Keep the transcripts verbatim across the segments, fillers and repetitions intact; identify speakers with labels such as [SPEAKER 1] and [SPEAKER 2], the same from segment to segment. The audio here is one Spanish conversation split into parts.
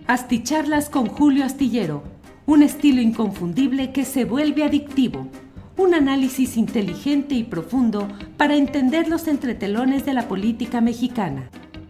[SPEAKER 1] Asticharlas con Julio Astillero, un estilo inconfundible que se vuelve adictivo, un análisis inteligente y profundo para entender los entretelones de la política mexicana.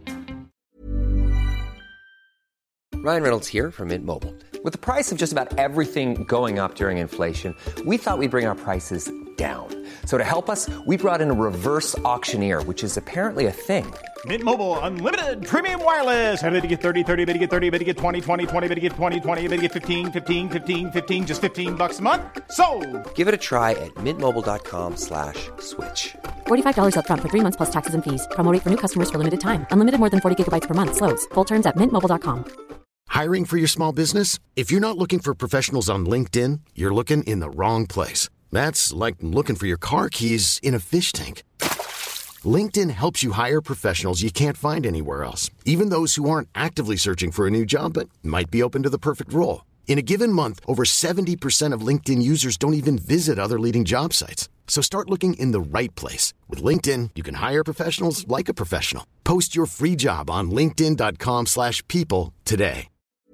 [SPEAKER 2] Ryan Reynolds here from Mint Mobile. With the price of just about everything going up during inflation, we thought we'd bring our prices down. So to help us, we brought in a reverse auctioneer, which is apparently a thing.
[SPEAKER 3] Mint Mobile Unlimited Premium Wireless. How to get thirty, thirty, how to get thirty, how to get twenty, twenty, twenty, how to get twenty, twenty, how to get fifteen, fifteen, fifteen, fifteen, just fifteen bucks a month? Sold!
[SPEAKER 2] Give it a try at mintmobile.com slash switch.
[SPEAKER 4] forty-five dollars up front for three months plus taxes and fees. Promo rate for new customers for limited time. Unlimited more than forty gigabytes per month. Slows full terms at mint mobile dot com.
[SPEAKER 5] Hiring for your small business? If you're not looking for professionals on LinkedIn, you're looking in the wrong place. That's like looking for your car keys in a fish tank. LinkedIn helps you hire professionals you can't find anywhere else, even those who aren't actively searching for a new job but might be open to the perfect role. In a given month, over seventy percent of LinkedIn users don't even visit other leading job sites. So start looking in the right place. With LinkedIn, you can hire professionals like a professional. Post your free job on linkedin.com slash people today.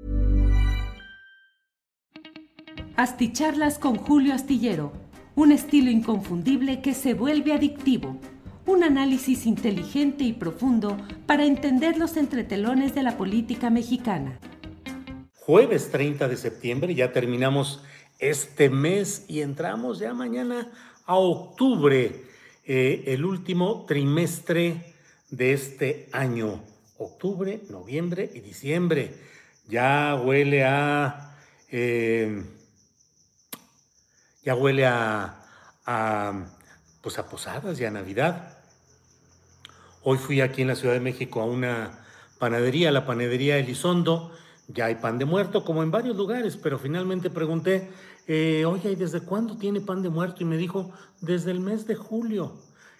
[SPEAKER 1] Asticharlas con Julio Astillero, un estilo inconfundible que se vuelve adictivo, un análisis inteligente y profundo para entender los entretelones de la política mexicana.
[SPEAKER 6] Jueves treinta de septiembre, ya terminamos este mes y entramos ya mañana a octubre, eh, el último trimestre de este año. Octubre, noviembre y diciembre. Ya huele a... Eh, ya huele a, a, pues a posadas y a Navidad. Hoy fui aquí en la Ciudad de México a una panadería, la panadería Elizondo. Ya hay pan de muerto, como en varios lugares, pero finalmente pregunté, eh, oye, ¿y desde cuándo tiene pan de muerto? Y me dijo, desde el mes de julio.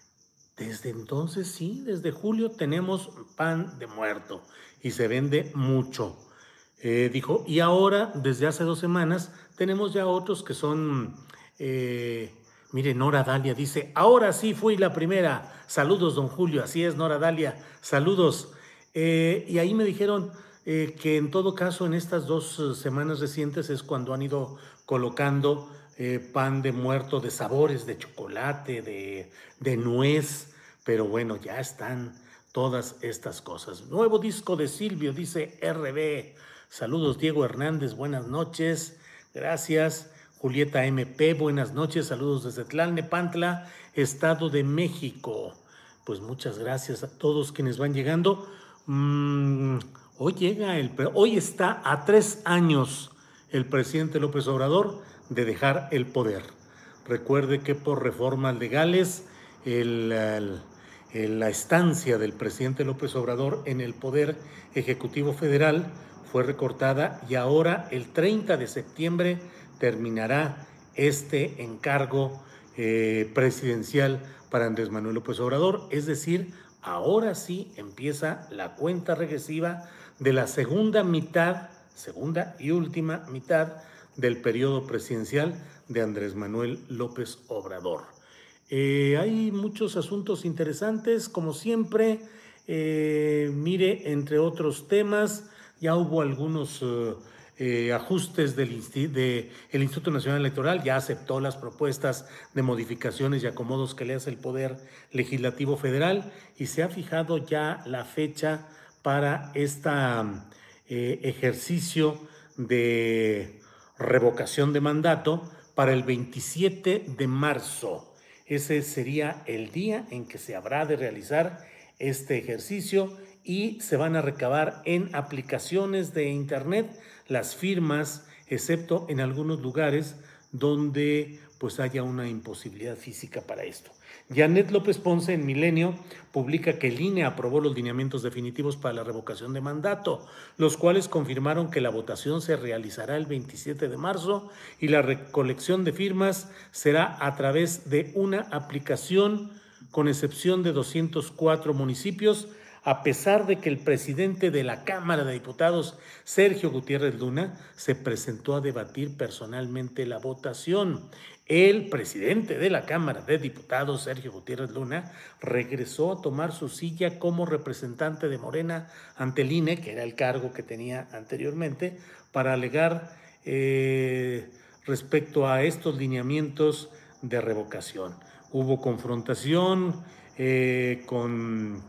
[SPEAKER 6] Desde entonces, sí, desde julio tenemos pan de muerto y se vende mucho. Eh, dijo, y ahora, desde hace dos semanas, tenemos ya otros que son, eh, mire, Nora Dalia dice, ahora sí fui la primera. Saludos, don Julio, así es, Nora Dalia, saludos. Eh, y ahí me dijeron eh, que en todo caso, en estas dos uh, semanas recientes es cuando han ido colocando eh, pan de muerto de sabores, de chocolate, de, de nuez, pero bueno, ya están todas estas cosas. Nuevo disco de Silvio, dice R B. Saludos, Diego Hernández, buenas noches, gracias. Julieta M P, buenas noches, saludos desde Tlalnepantla, Estado de México. Pues muchas gracias a todos quienes van llegando. Mm, hoy llega el, hoy está a tres años el presidente López Obrador de dejar el poder. Recuerde que por reformas legales, el, el, el, la estancia del presidente López Obrador en el Poder Ejecutivo Federal fue recortada y ahora el treinta de septiembre terminará este encargo eh, presidencial para Andrés Manuel López Obrador. Es decir, ahora sí empieza la cuenta regresiva de la segunda mitad, segunda y última mitad del periodo presidencial de Andrés Manuel López Obrador. Eh, hay muchos asuntos interesantes, como siempre. Eh, mire, entre otros temas, ya hubo algunos uh, eh, ajustes del insti- de el Instituto Nacional Electoral, ya aceptó las propuestas de modificaciones y acomodos que le hace el Poder Legislativo Federal y se ha fijado ya la fecha para este eh, ejercicio de revocación de mandato para el veintisiete de marzo. Ese sería el día en que se habrá de realizar este ejercicio y se van a recabar en aplicaciones de internet las firmas, excepto en algunos lugares donde pues haya una imposibilidad física para esto. Janet López Ponce en Milenio publica que el I N E aprobó los lineamientos definitivos para la revocación de mandato, los cuales confirmaron que la votación se realizará el veintisiete de marzo y la recolección de firmas será a través de una aplicación con excepción de doscientos cuatro municipios. a pesar de que el presidente de la Cámara de Diputados, Sergio Gutiérrez Luna, se presentó a debatir personalmente la votación. El presidente de la Cámara de Diputados, Sergio Gutiérrez Luna, regresó a tomar su silla como representante de Morena ante el I N E, que era el cargo que tenía anteriormente, para alegar eh, respecto a estos lineamientos de revocación. Hubo confrontación eh, con,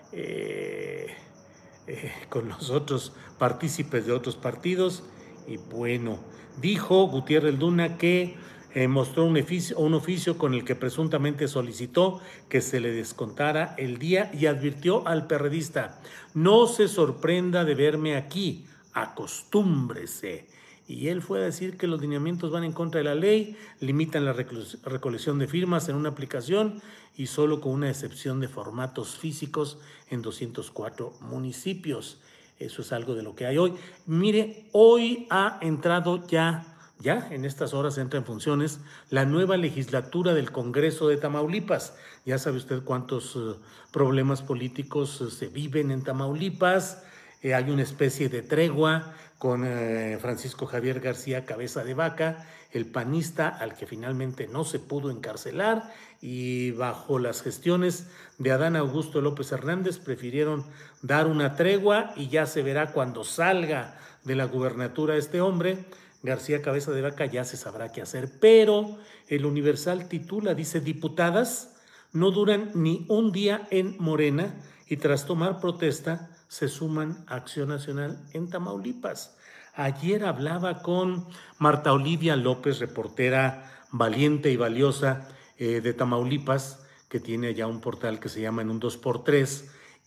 [SPEAKER 6] eh, eh, con los otros partícipes de otros partidos y bueno, dijo Gutiérrez Luna que eh, mostró un oficio, un oficio con el que presuntamente solicitó que se le descontara el día y advirtió al perredista: no se sorprenda de verme aquí, acostúmbrese. Y él fue a decir que los lineamientos van en contra de la ley, limitan la recolección de firmas en una aplicación y solo con una excepción de formatos físicos en doscientos cuatro municipios. Eso es algo de lo que hay hoy. Mire, hoy ha entrado ya, ya en estas horas entra en funciones la nueva legislatura del Congreso de Tamaulipas. Ya sabe usted cuántos uh, problemas políticos uh, se viven en Tamaulipas. Eh, hay una especie de tregua con eh, Francisco Javier García Cabeza de Vaca, el panista al que finalmente no se pudo encarcelar, y bajo las gestiones de Adán Augusto López Hernández prefirieron dar una tregua y ya se verá cuando salga de la gubernatura este hombre, García Cabeza de Vaca, ya se sabrá qué hacer. Pero el Universal titula, dice: diputadas no duran ni un día en Morena y tras tomar protesta se suman a Acción Nacional en Tamaulipas. Ayer hablaba con Marta Olivia López, reportera valiente y valiosa eh, de Tamaulipas, que tiene ya un portal que se llama En un dos por tres,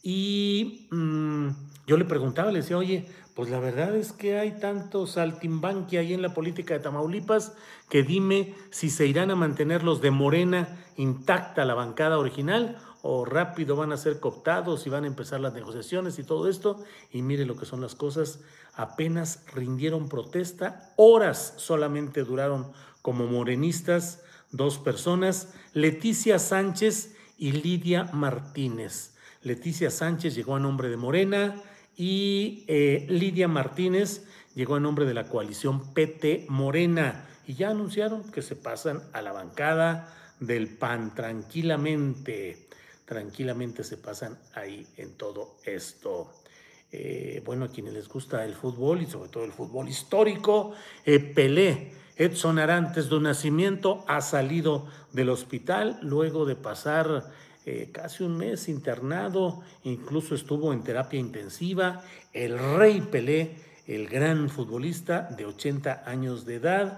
[SPEAKER 6] y mmm, yo le preguntaba, le decía, oye, pues la verdad es que hay tanto saltimbanqui ahí en la política de Tamaulipas que dime si se irán a mantener los de Morena intacta la bancada original o rápido van a ser cooptados y van a empezar las negociaciones y todo esto. Y mire lo que son las cosas, apenas rindieron protesta, horas solamente duraron como morenistas, dos personas, Leticia Sánchez y Lidia Martínez. Leticia Sánchez llegó a nombre de Morena y eh, Lidia Martínez llegó a nombre de la coalición P T Morena y ya anunciaron que se pasan a la bancada del P A N tranquilamente. Tranquilamente se pasan ahí en todo esto. Eh, bueno, a quienes les gusta el fútbol y sobre todo el fútbol histórico, eh, Pelé, Edson Arantes do Nascimento ha salido del hospital luego de pasar eh, casi un mes internado, incluso estuvo en terapia intensiva. El Rey Pelé, el gran futbolista de ochenta años de edad,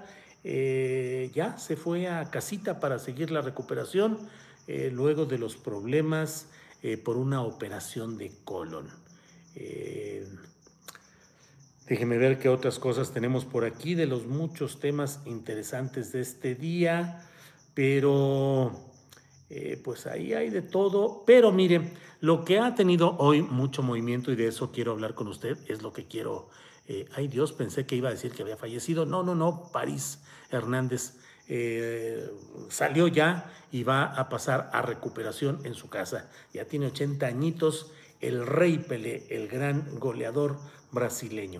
[SPEAKER 6] eh, ya se fue a casita para seguir la recuperación. Eh, luego de los problemas eh, por una operación de colon. Eh, déjeme ver qué otras cosas tenemos por aquí de los muchos temas interesantes de este día, pero eh, pues ahí hay de todo. Pero mire, lo que ha tenido hoy mucho movimiento y de eso quiero hablar con usted, es lo que quiero. Eh, ay Dios, pensé que iba a decir que había fallecido. No, no, no, París Hernández Eh, salió ya y va a pasar a recuperación en su casa. Ya tiene ochenta añitos, el Rey Pelé, el gran goleador brasileño.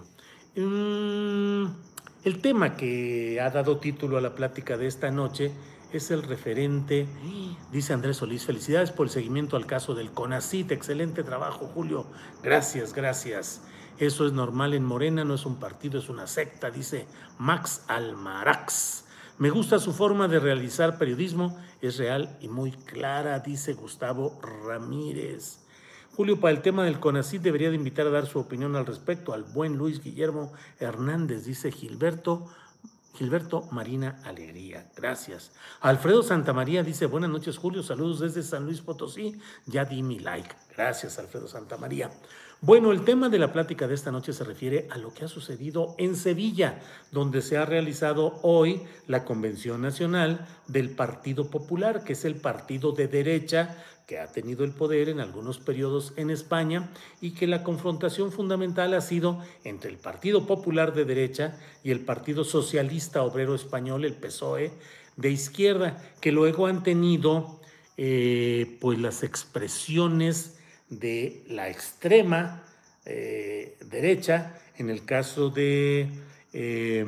[SPEAKER 6] Mm, el tema que ha dado título a la plática de esta noche es el referente, dice Andrés Solís, felicidades por el seguimiento al caso del CONACYT, excelente trabajo, Julio, gracias, gracias. Eso es normal en Morena, no es un partido, es una secta, dice Max Almarax. Me gusta su forma de realizar periodismo, es real y muy clara, dice Gustavo Ramírez. Julio, para el tema del CONACYT debería de invitar a dar su opinión al respecto al buen Luis Guillermo Hernández, dice Gilberto, Gilberto Marina Alegría. Gracias. Alfredo Santamaría dice, buenas noches, Julio, saludos desde San Luis Potosí, ya di mi like. Gracias, Alfredo Santamaría. Bueno, el tema de la plática de esta noche se refiere a lo que ha sucedido en Sevilla, donde se ha realizado hoy la Convención Nacional del Partido Popular, que es el partido de derecha que ha tenido el poder en algunos periodos en España y que la confrontación fundamental ha sido entre el Partido Popular de derecha y el Partido Socialista Obrero Español, el P S O E, de izquierda, que luego han tenido eh, pues las expresiones de la extrema eh, derecha, en el caso de, eh,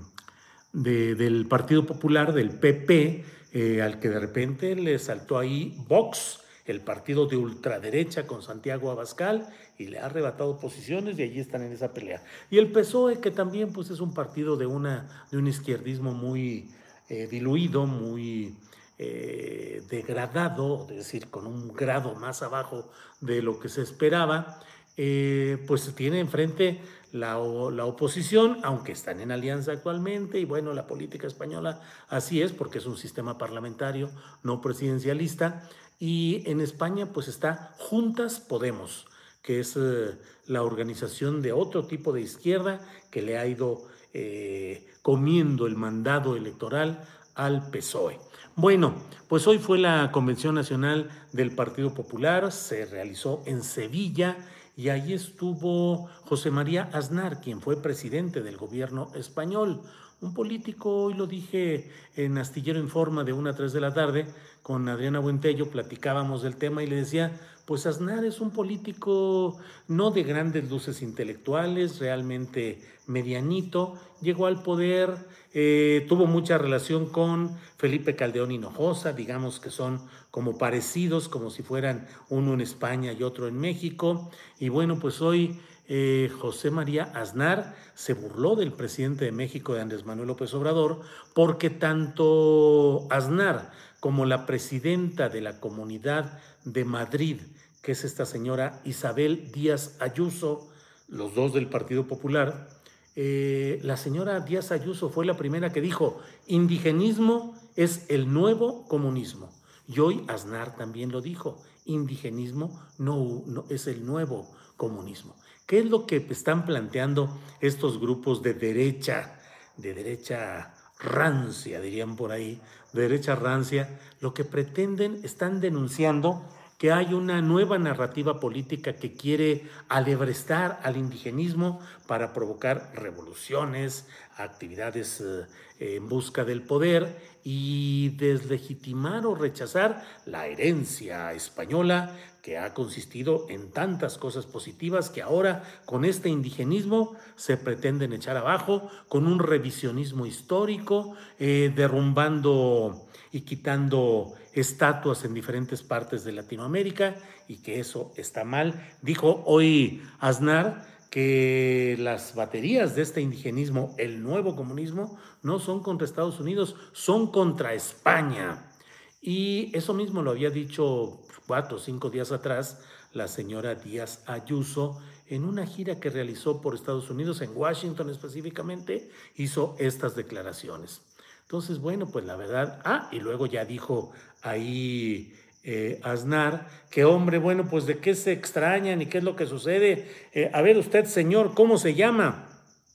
[SPEAKER 6] de, del Partido Popular, del P P, eh, al que de repente le saltó ahí Vox, el partido de ultraderecha con Santiago Abascal, y le ha arrebatado posiciones y allí están en esa pelea. Y el P S O E, que también pues, es un partido de, una, de un izquierdismo muy eh, diluido, muy eh, degradado, es decir, con un grado más abajo de lo que se esperaba, eh, pues tiene enfrente la, la oposición, aunque están en alianza actualmente, y bueno, la política española así es, porque es un sistema parlamentario, no presidencialista. Y en España pues está Juntas Podemos, que es eh, la organización de otro tipo de izquierda que le ha ido eh, comiendo el mandado electoral al P S O E. Bueno, pues hoy fue la Convención Nacional del Partido Popular, se realizó en Sevilla y allí estuvo José María Aznar, quien fue presidente del gobierno español. Un político, hoy lo dije en Astillero Informa de una a tres de la tarde, con Adriana Buentello platicábamos del tema y le decía, pues Aznar es un político no de grandes luces intelectuales, realmente medianito, llegó al poder, eh, tuvo mucha relación con Felipe Calderón Hinojosa, digamos que son como parecidos, como si fueran uno en España y otro en México, y bueno, pues hoy Eh, José María Aznar se burló del presidente de México, de Andrés Manuel López Obrador, porque tanto Aznar como la presidenta de la Comunidad de Madrid, que es esta señora Isabel Díaz Ayuso, los dos del Partido Popular, eh, la señora Díaz Ayuso fue la primera que dijo, indigenismo es el nuevo comunismo. Y hoy Aznar también lo dijo, indigenismo no, no es el nuevo comunismo. ¿Qué es lo que están planteando estos grupos de derecha, de derecha rancia, dirían por ahí, de derecha rancia? Lo que pretenden, están denunciando que hay una nueva narrativa política que quiere alebrestar al indigenismo para provocar revoluciones, actividades eh, en busca del poder y deslegitimar o rechazar la herencia española que ha consistido en tantas cosas positivas que ahora con este indigenismo se pretenden echar abajo, con un revisionismo histórico, eh, derrumbando y quitando estatuas en diferentes partes de Latinoamérica y que eso está mal. Dijo hoy Aznar que las baterías de este indigenismo, el nuevo comunismo, no son contra Estados Unidos, son contra España. Y eso mismo lo había dicho cuatro o cinco días atrás la señora Díaz Ayuso en una gira que realizó por Estados Unidos, en Washington específicamente, hizo estas declaraciones. Entonces, bueno, pues la verdad, ah, y luego ya dijo ahí eh, Aznar, que hombre, bueno, pues de qué se extrañan y qué es lo que sucede. Eh, a ver usted, señor, ¿cómo se llama?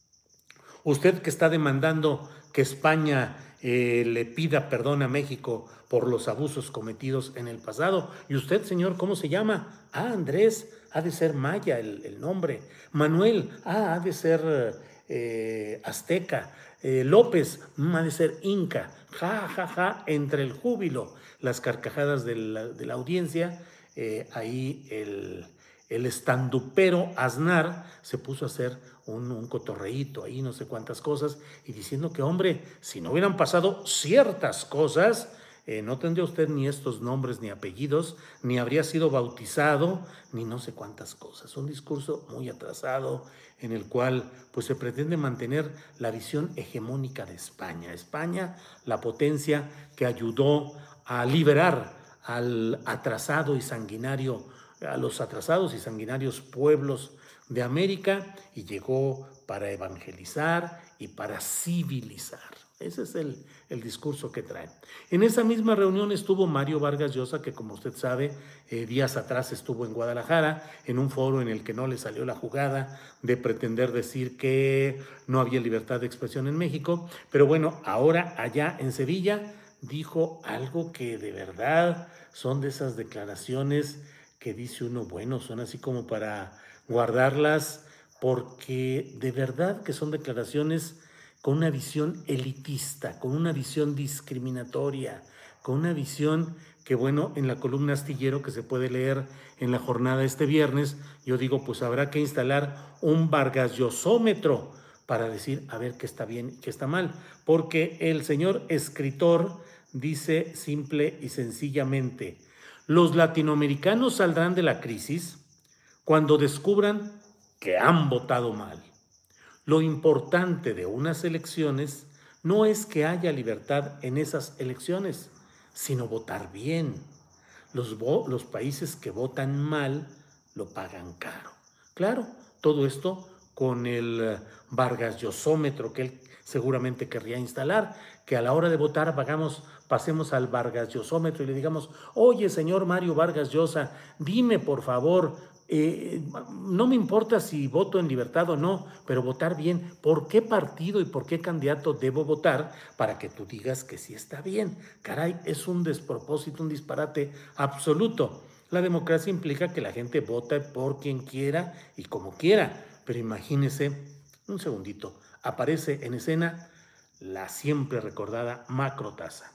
[SPEAKER 6] Usted que está demandando que España eh, le pida perdón a México por los abusos cometidos en el pasado. ¿Y usted, señor, cómo se llama? Ah, Andrés, ha de ser maya el, el nombre. Manuel, ah, ha de ser eh, azteca. Eh, López, mm, ha de ser inca. Ja, ja, ja, entre el júbilo, las carcajadas de la, de la audiencia, eh, ahí el, el estandupero Aznar se puso a hacer un, un cotorreíto ahí, no sé cuántas cosas, y diciendo que, hombre, si no hubieran pasado ciertas cosas, Eh, no tendría usted ni estos nombres ni apellidos, ni habría sido bautizado, ni no sé cuántas cosas. Un discurso muy atrasado en el cual pues, se pretende mantener la visión hegemónica de España. España, la potencia que ayudó a liberar al atrasado y sanguinario, a los atrasados y sanguinarios pueblos de América y llegó para evangelizar y para civilizar. Ese es el, el discurso que traen. En esa misma reunión estuvo Mario Vargas Llosa, que como usted sabe, eh, días atrás estuvo en Guadalajara, en un foro en el que no le salió la jugada de pretender decir que no había libertad de expresión en México. Pero bueno, ahora allá en Sevilla dijo algo que de verdad son de esas declaraciones que dice uno, bueno, son así como para guardarlas, porque de verdad que son declaraciones con una visión elitista, con una visión discriminatoria, con una visión que, bueno, en la columna Astillero que se puede leer en la jornada este viernes, yo digo, pues habrá que instalar un vargasllosómetro para decir, a ver qué está bien y qué está mal, porque el señor escritor dice simple y sencillamente, los latinoamericanos saldrán de la crisis cuando descubran que han votado mal. Lo importante de unas elecciones no es que haya libertad en esas elecciones, sino votar bien. Los, los países que votan mal lo pagan caro. Claro, todo esto con el vargasllosómetro que él seguramente querría instalar, que a la hora de votar pagamos, pasemos al vargasllosómetro y le digamos, oye, señor Mario Vargas Llosa, dime por favor, eh, no me importa si voto en libertad o no, pero votar bien, ¿por qué partido y por qué candidato debo votar para que tú digas que sí está bien? Caray, es un despropósito, un disparate absoluto. La democracia implica que la gente vote por quien quiera y como quiera, pero imagínese, un segundito, aparece en escena la siempre recordada macrotaza.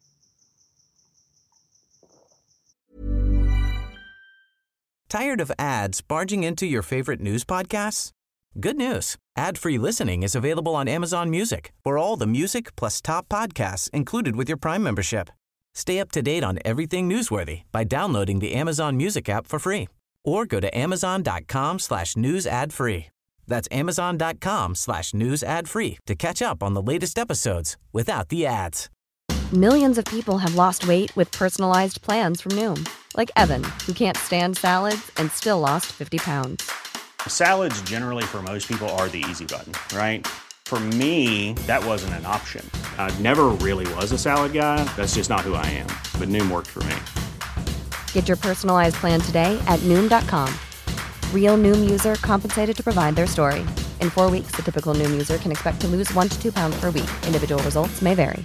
[SPEAKER 7] Tired of ads barging into your favorite news podcasts? Good news. Ad-free listening is available on Amazon Music for all the music plus top podcasts included with your Prime membership. Stay up to date on everything newsworthy by downloading the Amazon Music app for free or go to amazon.com slash news ad free. That's amazon.com slash news ad free to catch up on the latest episodes without the ads.
[SPEAKER 4] Millions of people have lost weight with personalized plans from Noom. Like Evan, who can't stand salads and still lost fifty pounds.
[SPEAKER 8] Salads generally for most people are the easy button, right? For me, that wasn't an option. I never really was a salad guy. That's just not who I am. But Noom worked for me.
[SPEAKER 4] Get your personalized plan today at Noom dot com. Real Noom user compensated to provide their story. In four weeks, the typical Noom user can expect to lose one to two pounds per week. Individual results may vary.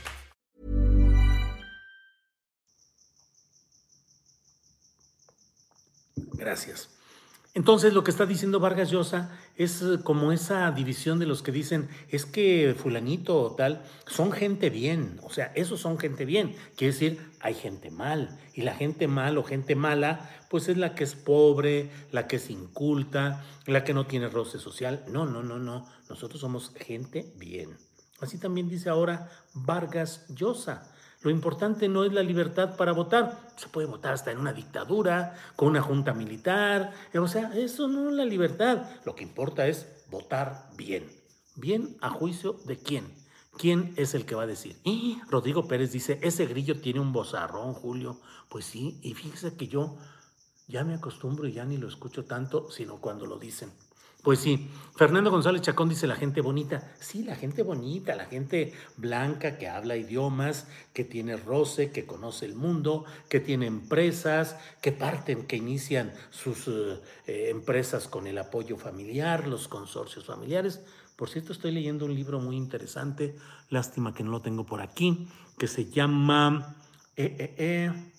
[SPEAKER 6] Gracias. Entonces lo que está diciendo Vargas Llosa es como esa división de los que dicen es que fulanito o tal son gente bien, o sea, esos son gente bien, quiere decir hay gente mal y la gente mal o gente mala pues es la que es pobre, la que es inculta, la que no tiene roce social. No, no, no, no, nosotros somos gente bien. Así también dice ahora Vargas Llosa. Lo importante no es la libertad para votar. Se puede votar hasta en una dictadura, con una junta militar. O sea, eso no es la libertad. Lo que importa es votar bien. ¿Bien a juicio de quién? ¿Quién es el que va a decir? Y Rodrigo Pérez dice, ese grillo tiene un vozarrón, Julio. Pues sí, y fíjese que yo ya me acostumbro y ya ni lo escucho tanto, sino cuando lo dicen. Pues sí, Fernando González Chacón dice la gente bonita. Sí, la gente bonita, la gente blanca que habla idiomas, que tiene roce, que conoce el mundo, que tiene empresas, que parten, que inician sus uh, eh, empresas con el apoyo familiar, los consorcios familiares. Por cierto, estoy leyendo un libro muy interesante, lástima que no lo tengo por aquí, que se llama... Eh, eh, eh,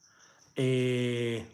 [SPEAKER 6] eh,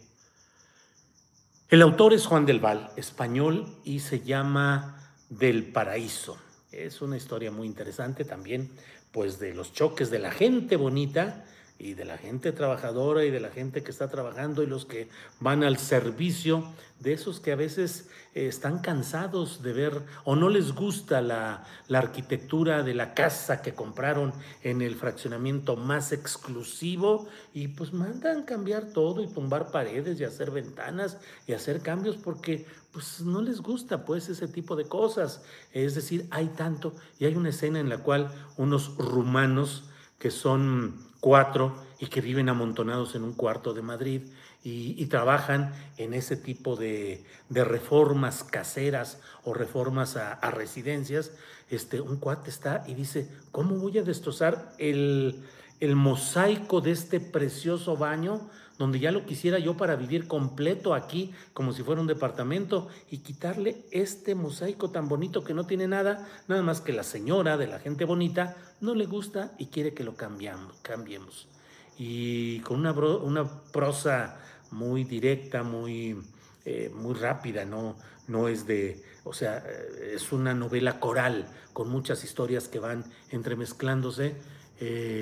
[SPEAKER 6] El autor es Juan del Val, español, y se llama Del Paraíso. Es una historia muy interesante también, pues de los choques de la gente bonita y de la gente trabajadora y de la gente que está trabajando y los que van al servicio, de esos que a veces eh, están cansados de ver o no les gusta la, la arquitectura de la casa que compraron en el fraccionamiento más exclusivo y pues mandan cambiar todo y tumbar paredes y hacer ventanas y hacer cambios porque pues no les gusta pues ese tipo de cosas. Es decir, hay tanto y hay una escena en la cual unos rumanos que son cuatro y que viven amontonados en un cuarto de Madrid y, y trabajan en ese tipo de, de reformas caseras o reformas a, a residencias. Este, un cuate está y dice, ¿cómo voy a destrozar el, el mosaico de este precioso baño donde ya lo quisiera yo para vivir completo aquí como si fuera un departamento y quitarle este mosaico tan bonito que no tiene nada, nada más que la señora de la gente bonita no le gusta y quiere que lo cambiamos, cambiemos? Y con una, bro, una prosa muy directa, muy, eh, muy rápida, no, no es de, o sea, es una novela coral con muchas historias que van entremezclándose. Eh,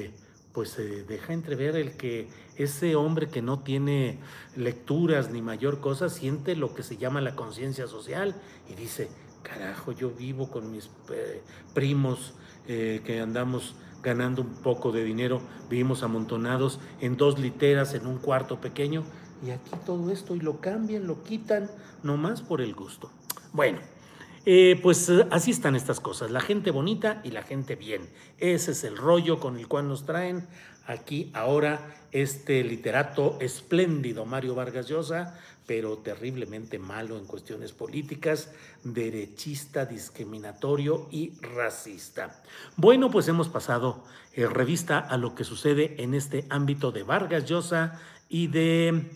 [SPEAKER 6] pues eh, deja entrever el que ese hombre que no tiene lecturas ni mayor cosa siente lo que se llama la conciencia social y dice, carajo, yo vivo con mis eh, primos eh, que andamos ganando un poco de dinero, vivimos amontonados en dos literas en un cuarto pequeño y aquí todo esto y lo cambian, lo quitan, nomás por el gusto. Bueno, eh, pues eh, así están estas cosas, la gente bonita y la gente bien. Ese es el rollo con el cual nos traen aquí ahora este literato espléndido, Mario Vargas Llosa, pero terriblemente malo en cuestiones políticas, derechista, discriminatorio y racista. Bueno, pues hemos pasado eh, revista a lo que sucede en este ámbito de Vargas Llosa y de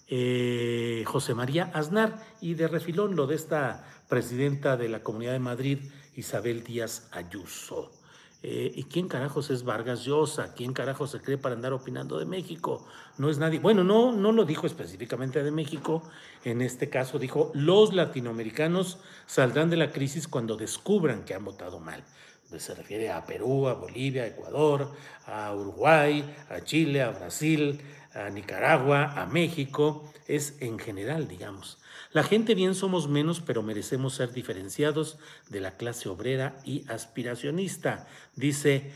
[SPEAKER 6] eh, José María Aznar, y de refilón lo de esta presidenta de la Comunidad de Madrid, Isabel Díaz Ayuso. Eh, ¿Y quién carajos es Vargas Llosa? ¿Quién carajos se cree para andar opinando de México? No es nadie. Bueno, no, no lo dijo específicamente de México. En este caso dijo, los latinoamericanos saldrán de la crisis cuando descubran que han votado mal. Pues se refiere a Perú, a Bolivia, a Ecuador, a Uruguay, a Chile, a Brasil, a Nicaragua, a México. Es en general, digamos. La gente bien somos menos, pero merecemos ser diferenciados de la clase obrera y aspiracionista, dice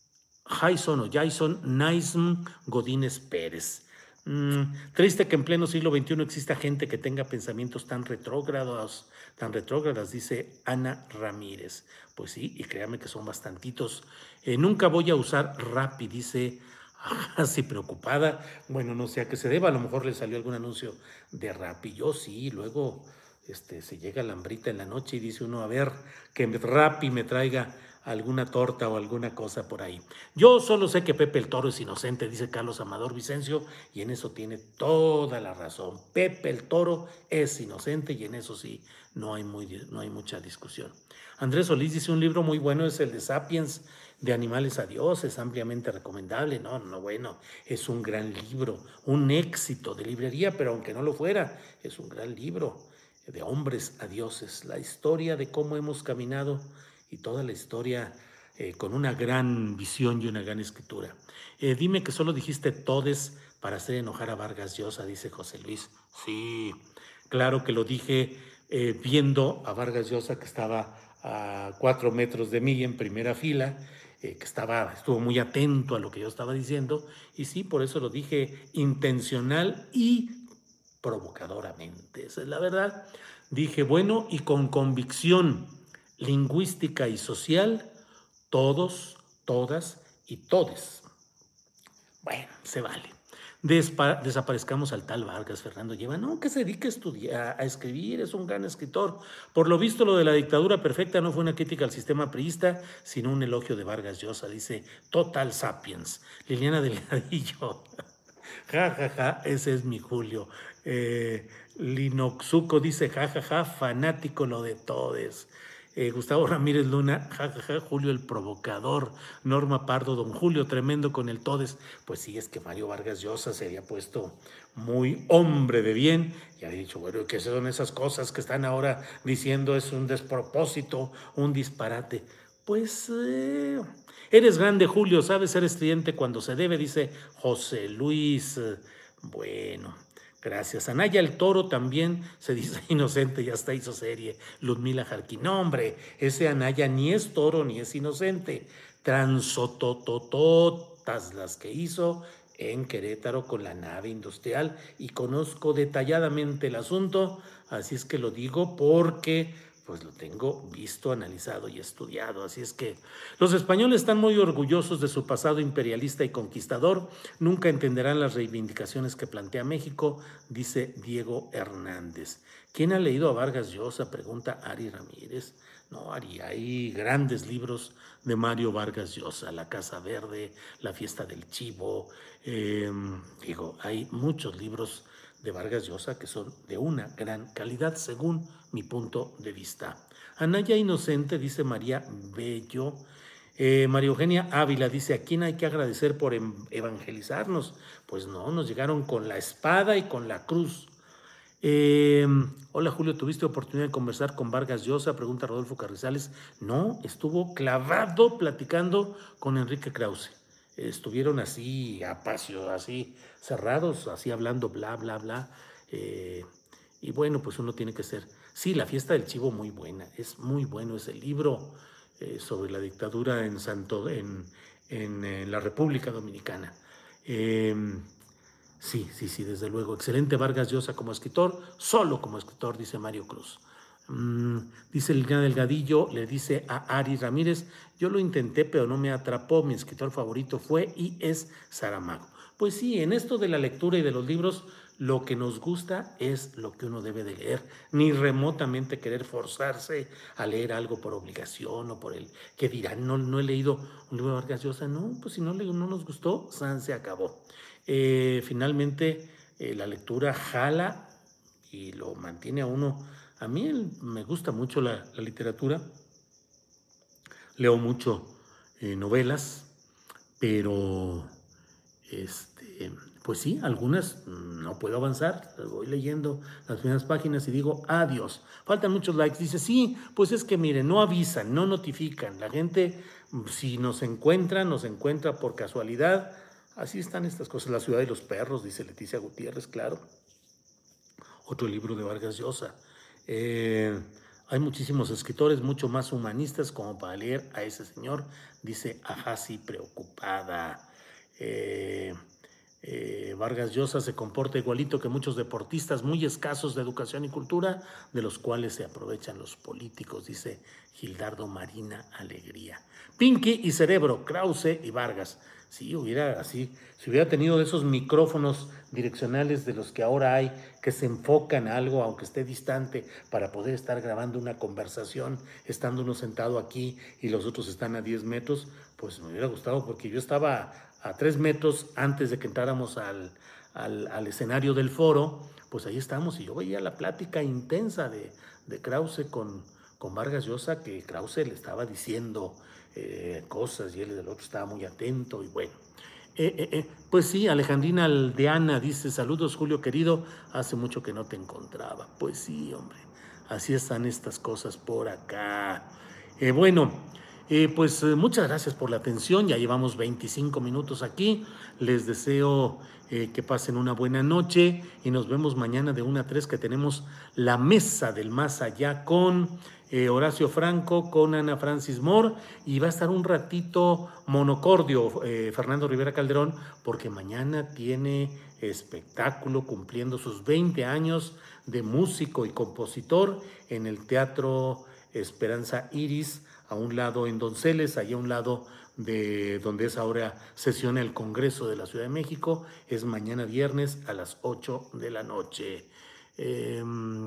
[SPEAKER 6] Jason o Jason Naism Godínez Pérez. Mm, triste que en pleno siglo veintiuno exista gente que tenga pensamientos tan retrógrados, tan retrógradas, dice Ana Ramírez. Pues sí, y créame que son bastantitos. Eh, nunca voy a usar Rappi, dice así preocupada. Bueno, no sé a qué se deba, a lo mejor le salió algún anuncio de Rappi. Yo sí, luego este, se llega la hambrita en la noche y dice uno, a ver, que Rappi me traiga alguna torta o alguna cosa por ahí. Yo solo sé que Pepe el Toro es inocente, dice Carlos Amador Vicencio, y en eso tiene toda la razón. Pepe el Toro es inocente y en eso sí, no hay, muy, no hay mucha discusión. Andrés Solís dice, un libro muy bueno es el de Sapiens, de Animales a Dios, es ampliamente recomendable. No, no, bueno, es un gran libro, un éxito de librería, pero aunque no lo fuera, es un gran libro de hombres a dioses, la historia de cómo hemos caminado y toda la historia eh, con una gran visión y una gran escritura. Eh, dime que solo dijiste todes para hacer enojar a Vargas Llosa, dice José Luis. Sí, claro que lo dije eh, viendo a Vargas Llosa, que estaba a cuatro metros de mí en primera fila, eh, que estaba, estuvo muy atento a lo que yo estaba diciendo, y sí, por eso lo dije intencional y provocadoramente. Esa es la verdad. Dije, bueno, y con convicción lingüística y social, todos, todas y todes. Bueno, se vale. Despa- desaparezcamos al tal Vargas. Fernando lleva, no, que se dedique a estudiar, a escribir, es un gran escritor. Por lo visto, lo de la dictadura perfecta no fue una crítica al sistema priista, sino un elogio de Vargas Llosa, dice Total Sapiens. Liliana Delgadillo, ja, ja, ja, ese es mi Julio. Eh, Linoxuco dice, ja, ja, ja, fanático lo de todes. Eh, Gustavo Ramírez Luna, jajaja, ja, ja, Julio el provocador. Norma Pardo, don Julio, tremendo con el todes. Pues sí, es que Mario Vargas Llosa se había puesto muy hombre de bien y había dicho, bueno, ¿qué son esas cosas que están ahora diciendo? Es un despropósito, un disparate. Pues eh, eres grande, Julio, sabes ser estridente cuando se debe, dice José Luis. Bueno, gracias. Anaya el Toro también se dice inocente y hasta hizo serie. Ludmila Jarquín. No, hombre, ese Anaya ni es toro ni es inocente. Transototototas las que hizo en Querétaro con la nave industrial y conozco detalladamente el asunto, así es que lo digo porque pues lo tengo visto, analizado y estudiado. Así es que los españoles están muy orgullosos de su pasado imperialista y conquistador. Nunca entenderán las reivindicaciones que plantea México, dice Diego Hernández. ¿Quién ha leído a Vargas Llosa? Pregunta Ari Ramírez. No, Ari, hay grandes libros de Mario Vargas Llosa, La Casa Verde, La Fiesta del Chivo. Eh, digo, hay muchos libros de Vargas Llosa que son de una gran calidad según mi punto de vista. Anaya inocente, dice María Bello. Eh, María Eugenia Ávila dice, ¿a quién hay que agradecer por evangelizarnos? Pues no, nos llegaron con la espada y con la cruz. Eh, hola Julio, ¿tuviste oportunidad de conversar con Vargas Llosa? Pregunta Rodolfo Carrizales. No, estuvo clavado platicando con Enrique Krause. estuvieron así, apacio, así, cerrados, así hablando, bla, bla, bla. Eh, y bueno, pues uno tiene que ser... Sí, La fiesta del chivo, muy buena, es muy bueno ese libro eh, sobre la dictadura en, Santo, en, en, en la República Dominicana. Eh, sí, sí, sí, desde luego. Excelente Vargas Llosa como escritor, solo como escritor, dice Mario Cruz. Dice Liliana Delgadillo, le dice a Ari Ramírez, yo lo intenté pero no me atrapó, mi escritor favorito fue y es Saramago. Pues sí, en esto de la lectura y de los libros, lo que nos gusta es lo que uno debe de leer, ni remotamente querer forzarse a leer algo por obligación o por el que dirán, no, no he leído un libro de Vargas Llosa, no, pues si no, no nos gustó, san se acabó. Eh, finalmente, eh, la lectura jala y lo mantiene a uno. A mí me gusta mucho la, la literatura, leo mucho eh, novelas, pero este, pues sí, algunas no puedo avanzar, voy leyendo las primeras páginas y digo adiós, faltan muchos likes, dice sí, pues es que miren, no avisan, no notifican, la gente si nos encuentra, nos encuentra por casualidad, así están estas cosas, La ciudad de los perros, dice Leticia Gutiérrez, claro, otro libro de Vargas Llosa. Eh, hay muchísimos escritores mucho más humanistas como para leer a ese señor, dice Ajasi preocupada. Eh, eh, Vargas Llosa se comporta igualito que muchos deportistas muy escasos de educación y cultura, de los cuales se aprovechan los políticos, dice Gildardo Marina Alegría. Pinky y Cerebro, Krause y Vargas. Si hubiera así, si hubiera tenido de esos micrófonos direccionales de los que ahora hay, que se enfocan a algo, aunque esté distante, para poder estar grabando una conversación, estando uno sentado aquí y los otros están a diez metros, pues me hubiera gustado, porque yo estaba a tres metros antes de que entráramos al, al, al escenario del foro, pues ahí estamos, y yo veía la plática intensa de, de Krause con, con Vargas Llosa, que Krause le estaba diciendo Eh, cosas y él del otro estaba muy atento y bueno. Eh, eh, eh, pues sí, Alejandrina Aldeana dice, saludos Julio querido, hace mucho que no te encontraba. Pues sí, hombre, así están estas cosas por acá. Eh, bueno, eh, pues eh, muchas gracias por la atención, ya llevamos veinticinco minutos aquí, les deseo eh, que pasen una buena noche y nos vemos mañana de una a tres que tenemos la mesa del más allá con... Eh, Horacio Franco, con Ana Francis Moore, y va a estar un ratito monocordio eh, Fernando Rivera Calderón, porque mañana tiene espectáculo cumpliendo sus veinte años de músico y compositor en el Teatro Esperanza Iris, a un lado en Donceles, allá a un lado de donde es ahora sesiona el Congreso de la Ciudad de México, es mañana viernes a las ocho de la noche. Eh,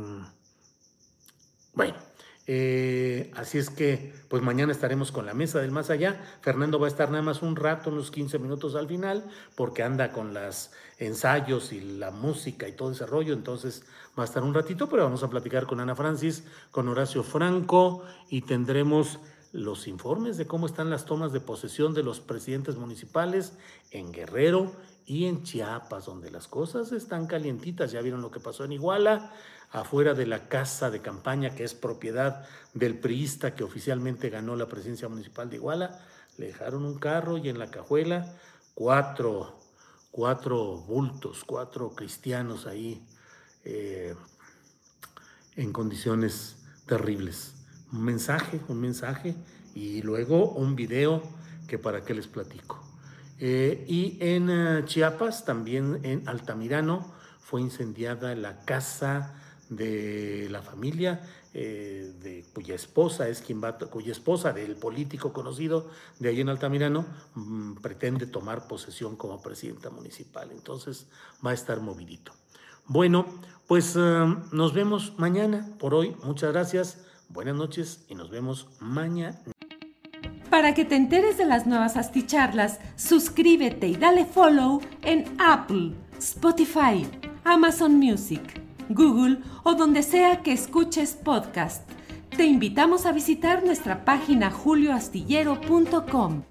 [SPEAKER 6] bueno, Eh, así es que pues mañana estaremos con la mesa del más allá. Fernando va a estar nada más un rato, unos quince minutos al final, porque anda con los ensayos y la música y todo ese rollo, entonces va a estar un ratito, pero vamos a platicar con Ana Francis, con Horacio Franco, y tendremos los informes de cómo están las tomas de posesión de los presidentes municipales en Guerrero y en Chiapas, donde las cosas están calientitas. Ya vieron lo que pasó en Iguala, afuera de la casa de campaña que es propiedad del priista que oficialmente ganó la presidencia municipal de Iguala, le dejaron un carro y en la cajuela cuatro, cuatro bultos, cuatro cristianos ahí eh, en condiciones terribles. Un mensaje, un mensaje y luego un video que para qué les platico. Eh, y en uh, Chiapas, también en Altamirano, fue incendiada la casa de la familia eh, de cuya esposa es quien va, cuya esposa del político conocido de ahí en Altamirano mmm, pretende tomar posesión como presidenta municipal. Entonces va a estar movidito. Bueno, pues uh, nos vemos mañana. Por hoy, muchas gracias, buenas noches y nos vemos mañana.
[SPEAKER 1] Para que te enteres de las nuevas asticharlas, suscríbete y dale follow en Apple, Spotify, Amazon Music, Google o donde sea que escuches podcast. Te invitamos a visitar nuestra página julio astillero punto com.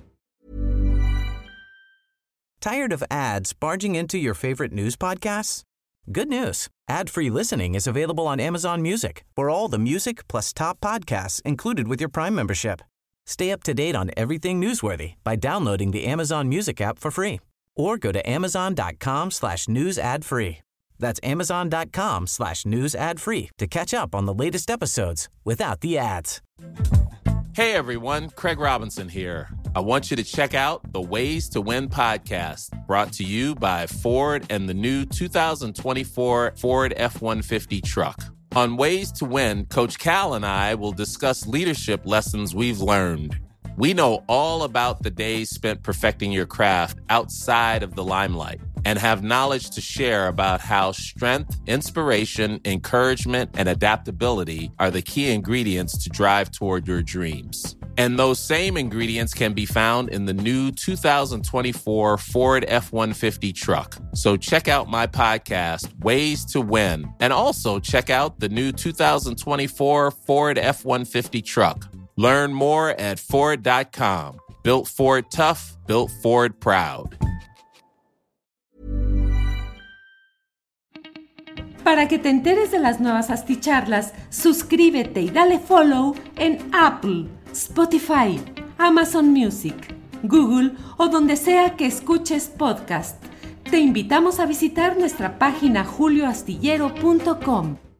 [SPEAKER 7] Tired of ads barging into your favorite news podcasts? Good news. Ad-free listening is available on Amazon Music for all the music plus top podcasts included with your Prime membership. Stay up to date on everything newsworthy by downloading the Amazon Music app for free or go to amazon.com slash news ad free. That's amazon.com slash news ad free to catch up on the latest episodes without the ads.
[SPEAKER 9] Hey everyone, Craig Robinson here. I want you to check out the Ways to Win podcast, brought to you by Ford and the new two thousand twenty-four Ford F one fifty truck. On Ways to Win, Coach Cal and I will discuss leadership lessons we've learned. We know all about the days spent perfecting your craft outside of the limelight and have knowledge to share about how strength, inspiration, encouragement, and adaptability are the key ingredients to drive toward your dreams. And those same ingredients can be found in the new two thousand twenty-four Ford F one fifty truck. So check out my podcast, Ways to Win, and also check out the new two thousand twenty-four Ford F one fifty truck. Learn more at Ford dot com. Built Ford tough, built Ford proud.
[SPEAKER 1] Para que te enteres de las nuevas asticharlas, suscríbete y dale follow en Apple, Spotify, Amazon Music, Google o donde sea que escuches podcast. Te invitamos a visitar nuestra página julio astillero punto com.